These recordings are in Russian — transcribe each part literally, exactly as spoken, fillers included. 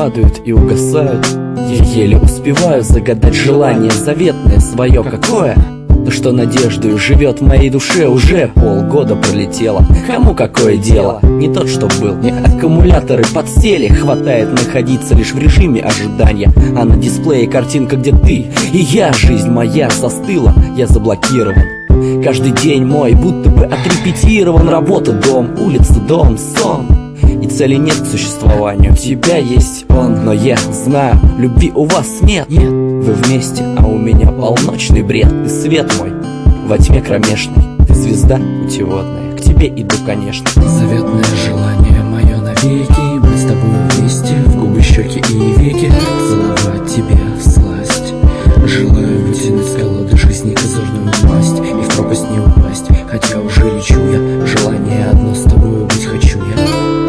падают и угасают. Я еле успеваю загадать желание заветное свое какое. То, что надеждою живет в моей душе, уже полгода пролетело. Кому какое дело? Не тот, что был. Аккумуляторы подсели, хватает находиться лишь в режиме ожидания. А на дисплее картинка, где ты и я. Жизнь моя застыла, я заблокирован. Каждый день мой будто бы отрепетирован. Работа, дом, улица, дом, сон. И цели нет к существованию. У тебя есть он, но я знаю, любви у вас нет. Нет. Вы вместе, а у меня полночный бред. Ты свет мой во тьме кромешной, ты звезда путеводная. К тебе иду, конечно. Заветное желание мое навеки быть с тобой вместе, в губы, щеки и веки, целовать тебя всласть. Желаю вытянуть с колоды жизни козырную масть и в пропасть не упасть, хотя уже лечу я. Желание одно, с тобой быть хочу я.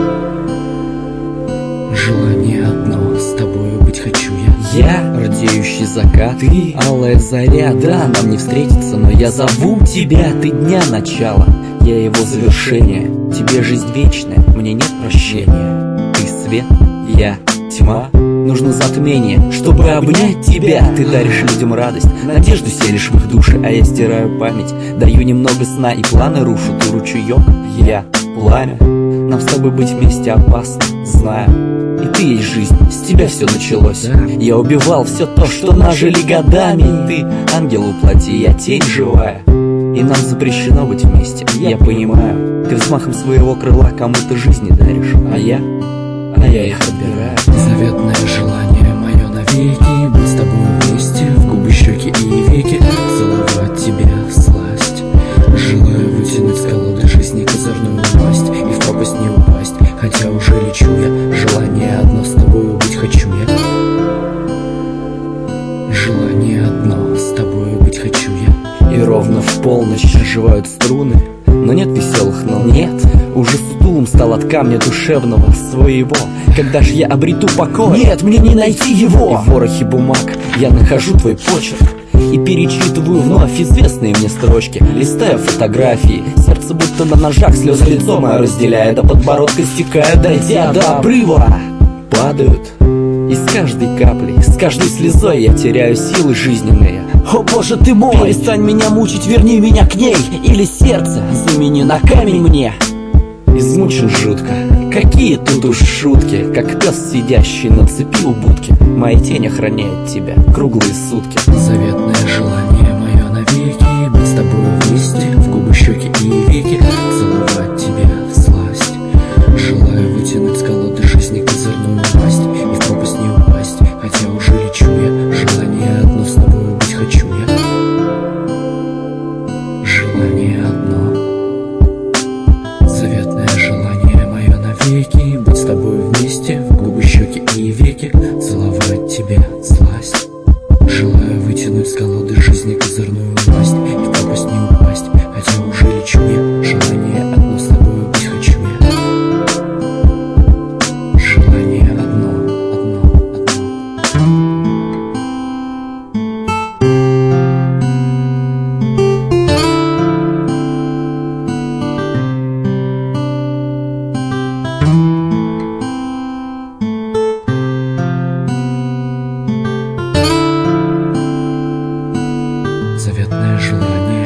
Желание одно, с тобою быть хочу я. Я радеющий закат, ты алая заря. Да, нам не встретиться, но я зову тебя. Ты дня начало, я его завершение. Тебе жизнь вечная, мне нет прощения. Ты свет, я тьма. Нужно затмение, чтобы обнять тебя. Ты даришь людям радость, надежду селишь в их души, а я стираю память, даю немного сна и планы рушу. Ты ручеек, я пламя. Нам с тобой быть вместе опасно, знаю. И ты есть жизнь, с тебя все началось. Я убивал все то, что нажили годами. Ты ангел воплоти, я тень живая. И нам запрещено быть вместе, я понимаю. Ты взмахом своего крыла кому-то жизни даришь, а я, а я их отбираю. Заветное желание мое навеки быть с тобой вместе, в губы, щеки и веки, целовать тебя всласть. Желаю вытянуть с колоды жизни козырную масть и в пропасть не упасть, хотя уже лечу я. Желание одно, с тобою быть хочу я. Желание одно, с тобою быть хочу я. И ровно в полночь оживают струны, но нет веселых нот. Нет, уже сутулым стал от камня душевного своего. Когда ж я обрету покой? Нет, мне не найти его. И в ворохе бумаг я нахожу твой почерк и перечитываю вновь известные мне строчки. Листаю фотографии, сердце будто на ножах, слезы лицо мое разделяя, до подбородка стекая, дойдя до обрыва. Падают, и с каждой каплей, с каждой слезой я теряю силы жизненные. О боже ты мой, перестань меня мучить, верни меня к ней. Или сердце замени на камень мне. Измучен жутко, какие тут уж шутки, как пес, сидящий на цепи у будки. Моя тень охраняет тебя круглые сутки. Заветное желание мое навеки быть с тобой вместе, в губы, щеки и веки, целовать тебя всласть. Желаю вытянуть с колоды жизни козырную масть и в пропасть не упасть, хотя уже лечу я. Желание одно, с тобой быть хочу я. Желание одно. Заветное желание мое навеки быть с тобой вместе, в губы, щеки и веки, целовать тебя всласть. Желаю вытянуть с колоды жизни козырную масть и в пропасть не упасть, хотя уже лечу я. Желание одно, с тобой быть хочу я. Желание одно, одно, одно. Заветное желание